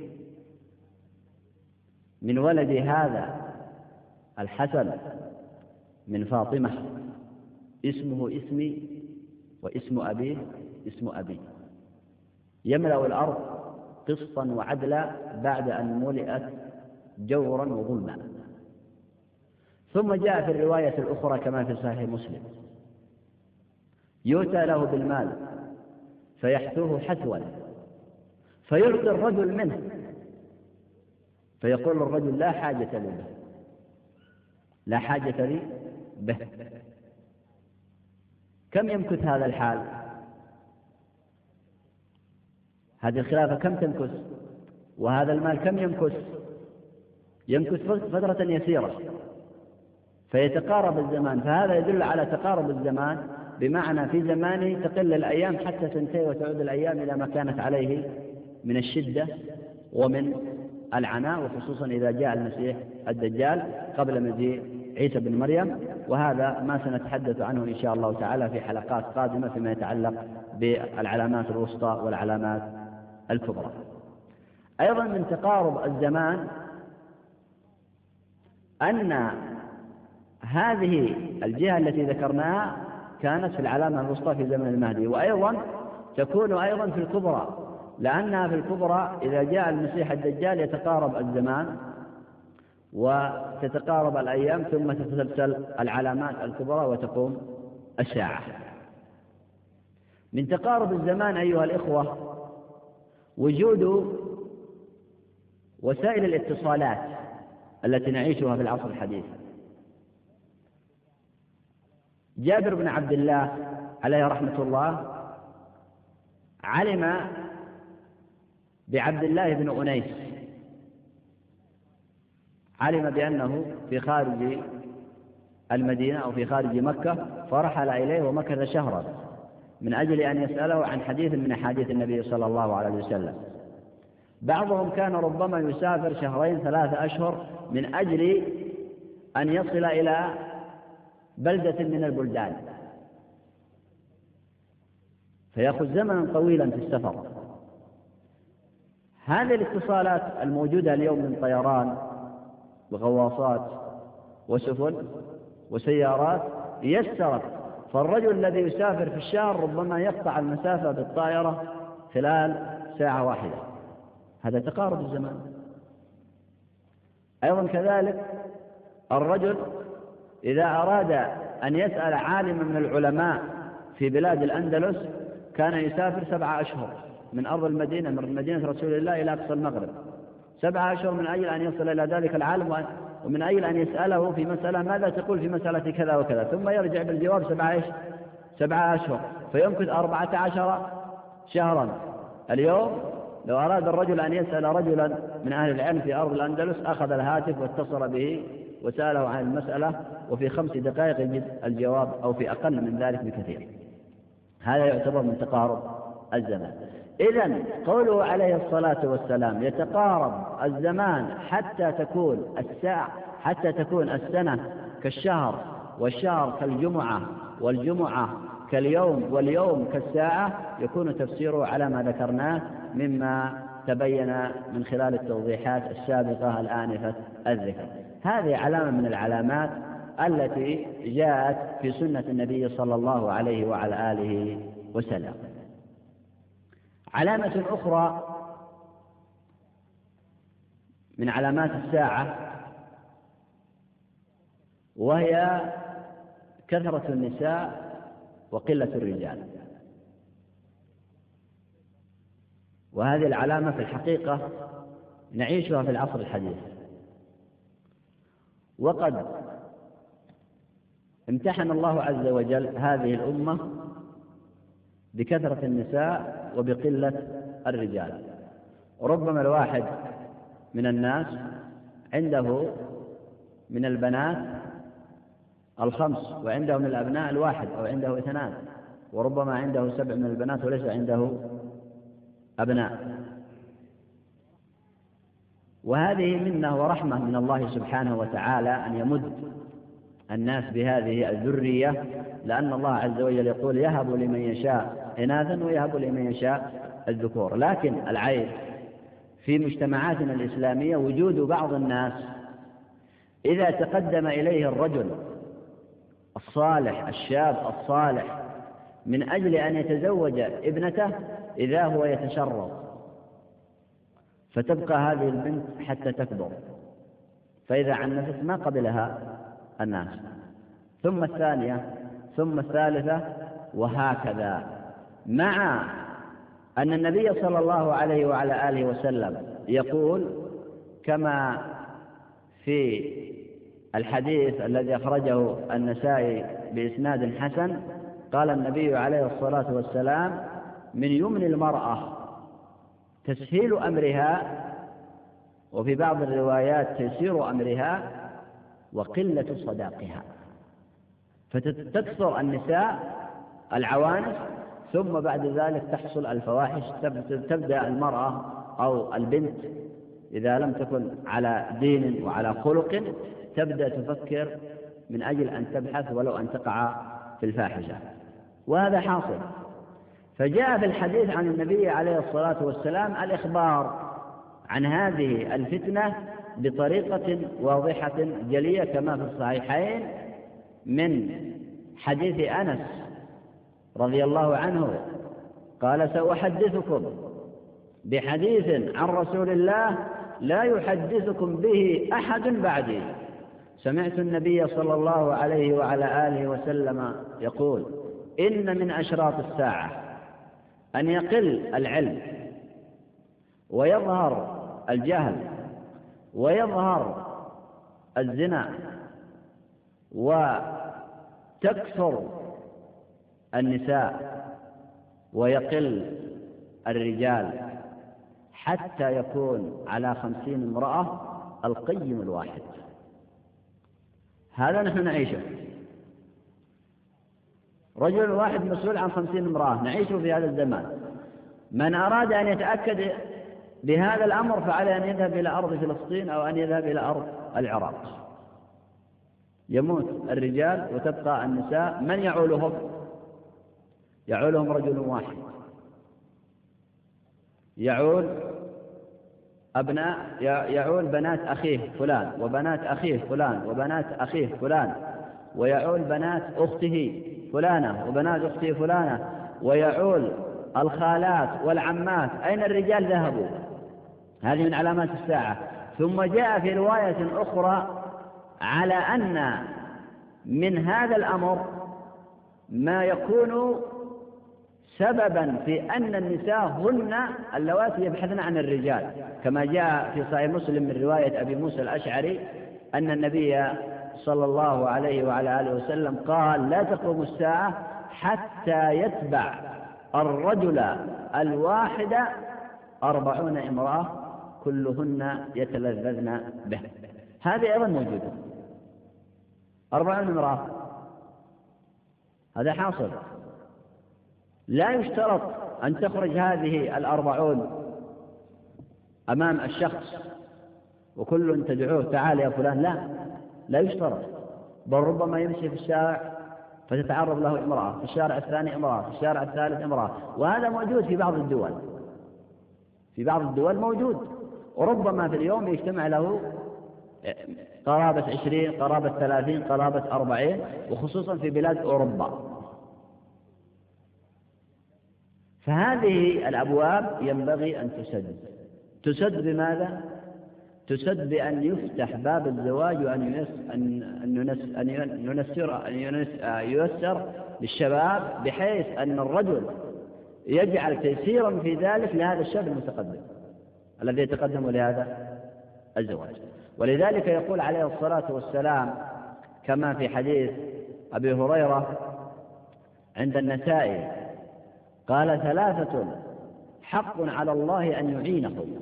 من ولد هذا الحسن من فاطمة، اسمه اسمي واسم أبيه اسم أبي، يملأ الأرض قسطا وعدلا بعد أن ملئت جورا وظلما. ثم جاء في الرواية الأخرى كما في صحيح مسلم: يؤتى له بالمال فيحثوه حثوا فيعطي الرجل منه، فيقول الرجل: لا حاجة لي به، لا حاجة لي به. كم يمكث هذا الحال؟ هذه الخلافة كم تمكث؟ وهذا المال كم يمكث؟ يمكث فترة يسيرة، فيتقارب الزمان. فهذا يدل على تقارب الزمان، بمعنى في زمانه تقل الأيام حتى تنتهي وتعود الأيام إلى ما كانت عليه من الشدة ومن العناء، وخصوصا إذا جاء المسيح الدجال قبل مجيء عيسى بن مريم. وهذا ما سنتحدث عنه إن شاء الله تعالى في حلقات قادمة فيما يتعلق بالعلامات الوسطى والعلامات الكبرى. أيضا من تقارب الزمان أن هذه الجهة التي ذكرناها كانت في العلامة الوسطى في زمن المهدي، وأيضا تكون أيضا في الكبرى، لأنها في الكبرى إذا جاء المسيح الدجال يتقارب الزمان وتتقارب الأيام، ثم تتسلسل العلامات الكبرى وتقوم الساعة. من تقارب الزمان أيها الإخوة وجود وسائل الاتصالات التي نعيشها في العصر الحديث. جابر بن عبد الله عليه رحمة الله علم بعبد الله بن أنيس، علم بأنه في خارج المدينة أو في خارج مكة، فرحل إليه ومكث شهرا من أجل أن يسأله عن حديث من أحاديث النبي صلى الله عليه وسلم. بعضهم كان ربما يسافر 2 3 أشهر من أجل أن يصل إلى بلدة من البلدان، فيأخذ زمنا طويلا في السفر. هذه الاتصالات الموجودة اليوم من طيران وغواصات وسفن وسيارات يسرت، فالرجل الذي يسافر في الشهر ربما يقطع المسافة بالطائرة خلال ساعة واحدة. هذا تقارب الزمان. أيضا كذلك الرجل إذا أراد أن يسأل عالما من العلماء في بلاد الأندلس كان يسافر 7 أشهر من أرض المدينة، من مدينة رسول الله إلى أقصى المغرب، 7 أشهر من أجل أن يصل إلى ذلك العالم، ومن أجل أن يسأله في مسألة ماذا تقول في مسألة كذا وكذا، ثم يرجع بالجواب 7 أشهر، فيمكث 14 شهرا. اليوم لو أراد الرجل أن يسأل رجلا من أهل العلم في أرض الأندلس أخذ الهاتف واتصل به وسأله عن المسألة، وفي 5 دقائق يجد الجواب أو في أقل من ذلك بكثير. هذا يعتبر من تقارب الزمان. إذن قوله عليه الصلاة والسلام يتقارب الزمان حتى تكون السنة كالشهر، والشهر كالجمعة، والجمعة كاليوم، واليوم كالساعة، يكون تفسيره على ما ذكرناه مما تبين من خلال التوضيحات السابقة الآنفة الذكر. هذه علامة من العلامات التي جاءت في سنة النبي صلى الله عليه وعلى آله وسلم. علامة أخرى من علامات الساعة وهي كثرة النساء وقلة الرجال، وهذه العلامة في الحقيقة نعيشها في العصر الحديث، وقد امتحن الله عز وجل هذه الأمة بكثرة النساء وبقلة الرجال. ربما الواحد من الناس عنده من البنات 5 وعنده من الأبناء 1 أو عنده 2، وربما عنده 7 من البنات وليس عنده أبناء. وهذه منة ورحمة من الله سبحانه وتعالى أن يمد الناس بهذه الذرية، لأن الله عز وجل يقول يهب لمن يشاء إناثا ويهب لمن يشاء الذكور. لكن العيب في مجتمعاتنا الإسلامية وجود بعض الناس إذا تقدم إليه الرجل الصالح الشاب الصالح من أجل أن يتزوج ابنته إذا هو يتشرط، فتبقى هذه البنت حتى تكبر، فإذا عنفت ما قبلها الناس، ثم الثانية ثم الثالثة، وهكذا، مع أن النبي صلى الله عليه وعلى آله وسلم يقول كما في الحديث الذي أخرجه النسائي بإسناد حسن، قال النبي عليه الصلاة والسلام من يمن المرأة تسهيل أمرها، وفي بعض الروايات تيسير أمرها، وقلة صداقها، فتكثر النساء العوانس، ثم بعد ذلك تحصل الفواحش. تبدأ المرأة أو البنت إذا لم تكن على دين وعلى خلق تبدأ تفكر من أجل أن تبحث ولو أن تقع في الفاحشة، وهذا حاصل. فجاء في الحديث عن النبي عليه الصلاة والسلام الإخبار عن هذه الفتنة بطريقة واضحة جلية كما في الصحيحين من حديث أنس رضي الله عنه قال سأحدثكم بحديث عن رسول الله لا يحدثكم به أحد بعدي. سمعت النبي صلى الله عليه وعلى آله وسلم يقول إن من أشراط الساعة أن يقل العلم ويظهر الجهل ويظهر الزنا وتكثر النساء ويقل الرجال حتى يكون على 50 امرأة القيم الواحد. هذا نحن نعيشه، رجل واحد مسؤول عن 50 امرأة، نعيشه في هذا الزمان. من أراد أن يتأكد بهذا الأمر فعليه أن يذهب إلى أرض فلسطين أو أن يذهب إلى أرض العراق. يموت الرجال وتبقى النساء، من يعولهم؟ يعولهم رجل واحد، يعول بنات أخيه فلان وبنات أخيه فلان وبنات أخيه فلان، ويعول بنات أخته فلانة وبنات أخته فلانة، ويعول الخالات والعمات. أين الرجال ذهبوا؟ هذه من علامات الساعة. ثم جاء في رواية أخرى على أن من هذا الأمر ما يكون سببا في أن النساء هن اللواتي يبحثن عن الرجال، كما جاء في صحيح مسلم من رواية أبي موسى الأشعري أن النبي صلى الله عليه وعلى آله وسلم قال لا تقوم الساعة حتى يتبع الرجل الواحد 40 امرأة كلهن يتلذذن به. هذه أيضا موجودة، 40 امرأة، هذا حاصل. لا يشترط أن تخرج هذه 40 أمام الشخص وكل تدعوه تعال يا فلان، لا يشترط، بل ربما يمشي في الشارع فتتعرض له امرأة، في الشارع الثاني امرأة، في الشارع الثالث امرأة، وهذا موجود في بعض الدول، في بعض الدول موجود، وربما في اليوم يجتمع له قرابة 20، قرابة 30، قرابة 40، وخصوصا في بلاد أوروبا. فهذه الأبواب ينبغي أن تسد بماذا؟ تسد بأن يفتح باب الزواج وأن ييسر للشباب، بحيث أن الرجل يجعل تيسيرا في ذلك لهذا الشاب المتقدم الذي يتقدم لهذا الزواج. ولذلك يقول عليه الصلاة والسلام كما في حديث أبي هريرة عند النسائي قال: 3 حق على الله أن يعينهم: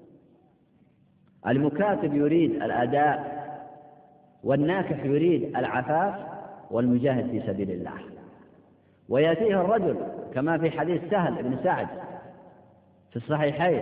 المكاتب يريد الأداء، والناكح يريد العفاف، والمجاهد في سبيل الله. ويأتيه الرجل كما في حديث سهل بن سعد في الصحيحين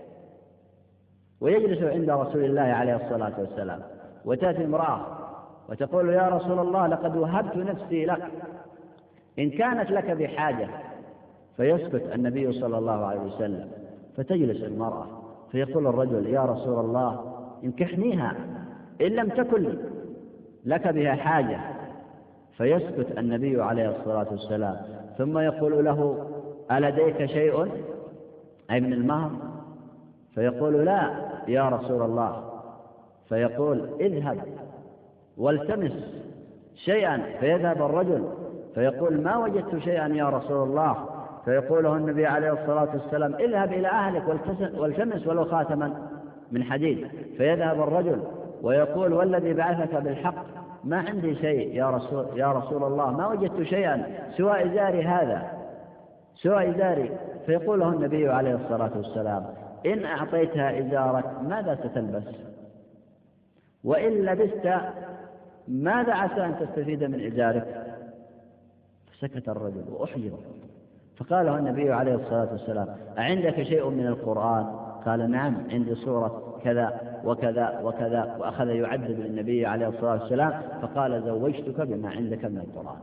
ويجلس عند رسول الله عليه الصلاة والسلام، وتأتي امرأة وتقول: يا رسول الله لقد وهبت نفسي لك إن كانت لك بحاجة. فيسكت النبي صلى الله عليه وسلم، فتجلس المرأة، فيقول الرجل: يا رسول الله انكحنيها إن لم تكن لك بها حاجة. فيسكت النبي عليه الصلاة والسلام، ثم يقول له: ألديك شيء أي من المهر؟ فيقول: لا يا رسول الله. فيقول: اذهب والتمس شيئا. فيذهب الرجل فيقول: ما وجدت شيئا يا رسول الله. فيقول له النبي عليه الصلاة والسلام: اذهب إلى أهلك والتمس ولو خاتما من حديد. فيذهب الرجل ويقول: والذي بعثك بالحق ما عندي شيء يا رسول الله، ما وجدت شيئا سوى إزاري هذا، سوى إزاري. فيقول له النبي عليه الصلاة والسلام: إن أعطيتها إزارك ماذا ستلبس؟ وإن لبست ماذا عسى أن تستفيد من إزارك؟ فسكت الرجل وأحجر. فقال له النبي عليه الصلاة والسلام: أعندك شيء من القرآن؟ قال: نعم عندي سورة كذا وكذا وكذا، وأخذ يعدد للنبي عليه الصلاة والسلام، فقال: زوجتك بما عندك من القرآن.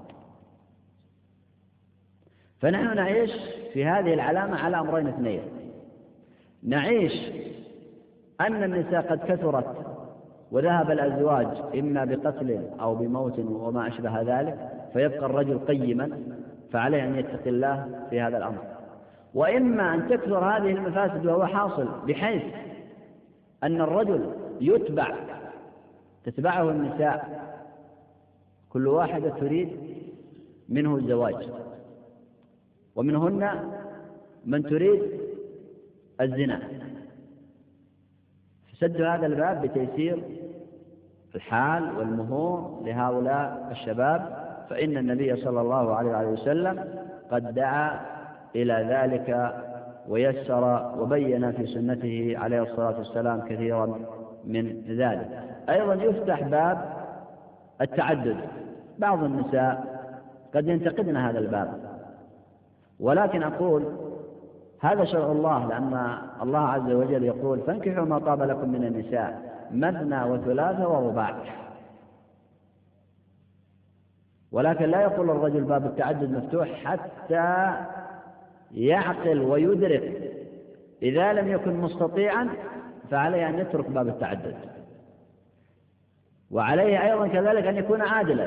فنحن نعيش في هذه العلامة على أمرين اثنين: نعيش أن النساء قد كثرت وذهب الأزواج إما بقتل أو بموت وما أشبه ذلك، فيبقى الرجل قيما، فعليه أن يتقي الله في هذا الأمر. وإما أن تكثر هذه المفاسد وهو حاصل، بحيث أن الرجل تتبعه النساء، كل واحدة تريد منه الزواج، ومنهن من تريد الزنا. فسد هذا الباب بتيسير الحال والمهور لهؤلاء الشباب، فإن النبي صلى الله عليه وسلم قد دعا إلى ذلك ويسر وبين في سنته عليه الصلاة والسلام كثيرا من ذلك. أيضا يفتح باب التعدد. بعض النساء قد ينتقدن هذا الباب، ولكن أقول هذا شرع الله، لأن الله عز وجل يقول: فانكحوا ما طاب لكم من النساء مثنى وثلاث ورباع. ولكن لا يقول الرجل باب التعدد مفتوح حتى يعقل ويدرك. إذا لم يكن مستطيعا فعليه أن يترك باب التعدد، وعليه أيضا كذلك أن يكون عادلا،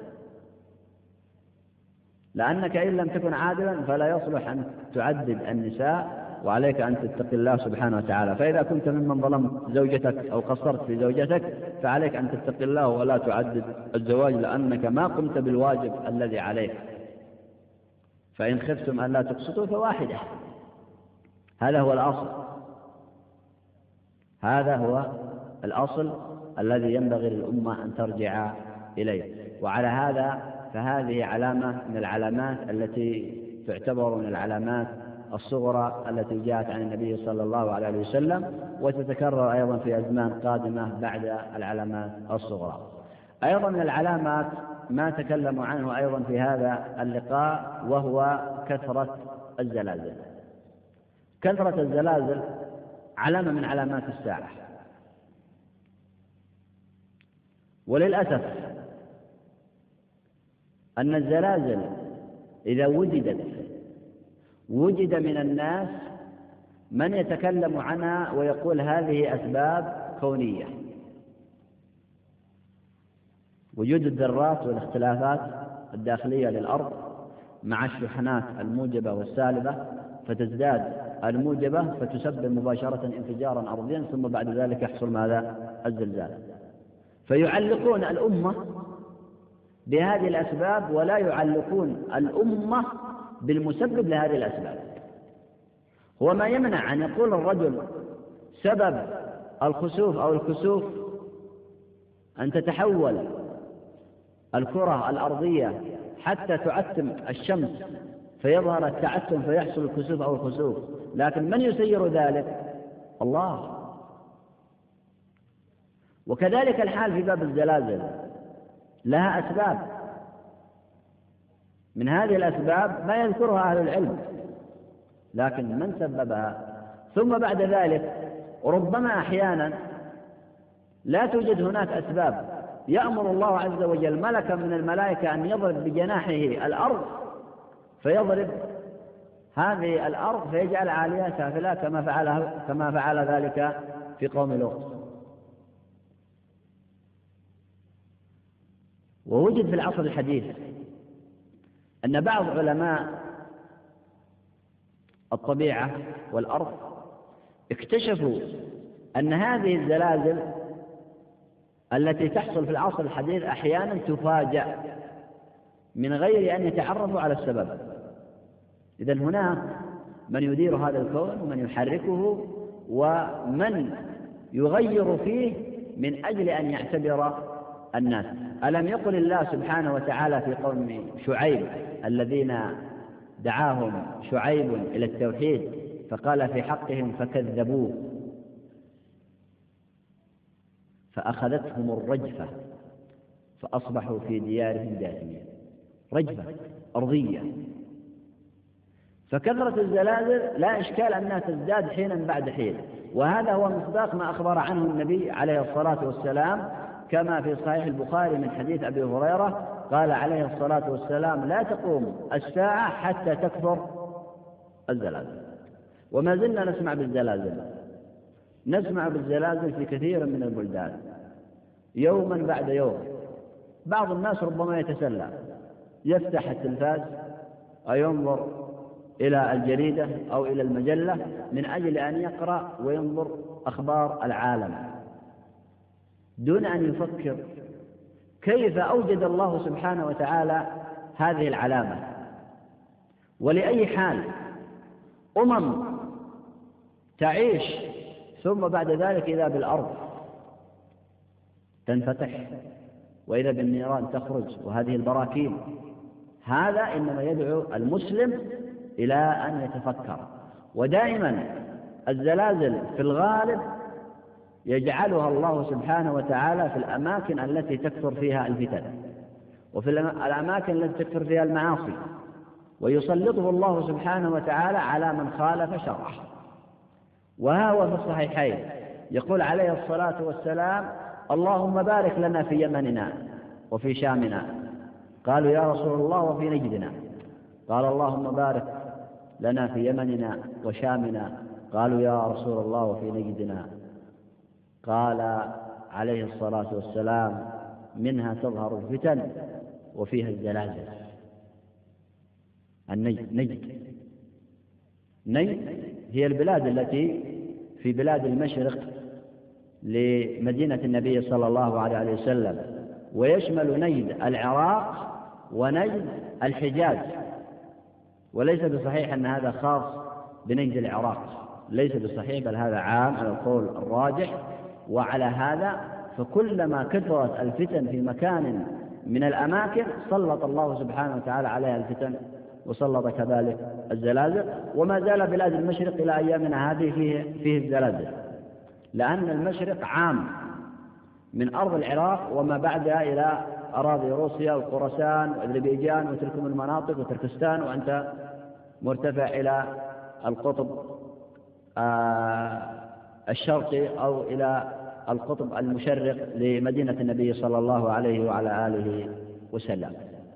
لأنك إن لم تكن عادلا فلا يصلح أن تعدد النساء، وعليك أن تتقي الله سبحانه وتعالى. فإذا كنت ممن ظلمت زوجتك أو قصرت في زوجتك فعليك أن تتقي الله ولا تعدد الزواج، لأنك ما قمت بالواجب الذي عليك. فإن خفتم أن لا تقسطوا فواحدة. هذا هو الأصل، هذا هو الأصل الذي ينبغي للأمة أن ترجع إليه. وعلى هذا فهذه علامة من العلامات التي تعتبر من العلامات الصغرى التي جاءت عن النبي صلى الله عليه وسلم، وتتكرر أيضا في أزمان قادمة بعد العلامات الصغرى. أيضا من العلامات ما تكلموا عنه أيضا في هذا اللقاء، وهو كثرة الزلازل. كثرة الزلازل علامة من علامات الساعة، وللأسف أن الزلازل إذا وجد من الناس من يتكلم عنها ويقول هذه أسباب كونية. وجود الذرات والاختلافات الداخلية للأرض مع الشحنات الموجبة والسالبة، فتزداد الموجبة فتسبب مباشرة انفجارا أرضيا، ثم بعد ذلك يحصل ماذا؟ الزلزال. فيعلقون الأمة بهذه الأسباب ولا يعلقون الأمة بالمسبب لهذه الأسباب. هو ما يمنع أن يقول الرجل سبب الخسوف أو الكسوف أن تتحول الكرة الأرضية حتى تعتم الشمس فيظهر التعتم فيحصل الكسوف أو الخسوف، لكن من يسير ذلك؟ الله. وكذلك الحال في باب الزلازل، لها أسباب، من هذه الأسباب ما يذكرها أهل العلم، لكن من سببها؟ ثم بعد ذلك ربما أحيانا لا توجد هناك أسباب، يأمر الله عز وجل ملكا من الملائكة أن يضرب بجناحه الأرض فيضرب هذه الأرض فيجعل عاليها سافلة كما فعل ذلك في قوم لوط. ووجد في العصر الحديث أن بعض علماء الطبيعة والأرض اكتشفوا أن هذه الزلازل التي تحصل في العصر الحديث أحيانا تفاجأ من غير أن يتعرفوا على السبب. إذن هناك من يدير هذا الكون ومن يحركه ومن يغير فيه من أجل أن يعتبر الناس. ألم يقل الله سبحانه وتعالى في قوم شعيب الذين دعاهم شعيب إلى التوحيد فقال في حقهم فكذبوه فأخذتهم الرجفة فأصبحوا في ديارهم جاثمين. رجفة أرضية. فكثرة الزلازل لا إشكال أنها تزداد حينا بعد حين، وهذا هو مصداق ما أخبر عنه النبي عليه الصلاة والسلام كما في صحيح البخاري من حديث أبي هريرة قال عليه الصلاة والسلام لا تقوم الساعة حتى تكثر الزلازل. وما زلنا نسمع بالزلازل في كثير من البلدان يوما بعد يوم. بعض الناس ربما يتسلى يفتح التلفاز أو ينظر إلى الجريدة أو إلى المجلة من أجل أن يقرأ وينظر أخبار العالم دون أن يفكر كيف أوجد الله سبحانه وتعالى هذه العلامة، ولأي حال تعيش ثم بعد ذلك إذا بالأرض تنفتح وإذا بالنيران تخرج وهذه البراكين. هذا إنما يدعو المسلم إلى أن يتفكر. ودائما الزلازل في الغالب يجعلها الله سبحانه وتعالى في الأماكن التي تكثر فيها الفتن وفي الأماكن التي تكثر فيها المعاصي، ويسلطه الله سبحانه وتعالى على من خالف شرعه. وها هو في الصحيحين يقول عليه الصلاة والسلام اللهم بارك لنا في يمننا وفي شامنا. قالوا يا رسول الله وفي نجدنا؟ قال اللهم بارك لنا في يمننا وشامنا. قالوا يا رسول الله وفي نجدنا؟ قال عليه الصلاة والسلام منها تظهر الفتن وفيها الزلازل. نجد هي البلاد التي في بلاد المشرق لمدينة النبي صلى الله عليه وسلم، ويشمل نجد العراق ونجد الحجاز. وليس بصحيح أن هذا خاص بنجد العراق، ليس بصحيح، بل هذا عام على القول الراجح. وعلى هذا فكلما كثرت الفتن في مكان من الأماكن سلط الله سبحانه وتعالى عليها الفتن وسلط كذلك الزلازل، وما زال بلاد المشرق إلى أيامنا هذه فيه الزلازل، لأن المشرق عام من أرض العراق وما بعدها إلى أراضي روسيا وخراسان وأذربيجان وتلك المناطق وتركستان، وأنت مرتفع إلى القطب الشرقي أو إلى القطب المشرق لمدينة النبي صلى الله عليه وعلى آله وسلم.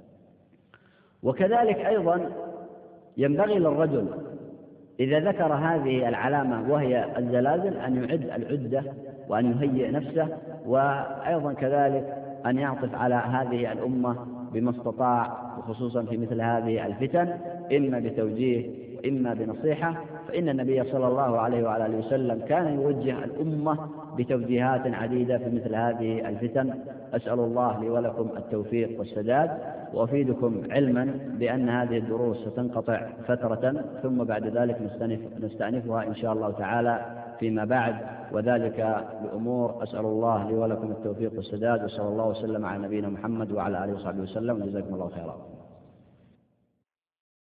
وكذلك أيضا ينبغي للرجل إذا ذكر هذه العلامة وهي الزلازل أن يعد العدة وأن يهيئ نفسه، وأيضا كذلك أن يعطف على هذه الأمة بما استطاع، وخصوصا في مثل هذه الفتن، إما بتوجيه وإما بنصيحة، فإن النبي صلى الله عليه وعلى آله وسلم كان يوجه الأمة بتوجيهات عديدة في مثل هذه الفتن. أسأل الله لي ولكم التوفيق والسداد، وأفيدكم علما بأن هذه الدروس ستنقطع فترة، ثم بعد ذلك نستأنفها إن شاء الله تعالى فيما بعد، وذلك لأمور أسأل الله لي ولكم التوفيق والسداد، وصلى الله وسلم على نبينا محمد وعلى آله وصحبه وسلم، وجزاكم الله خيرا.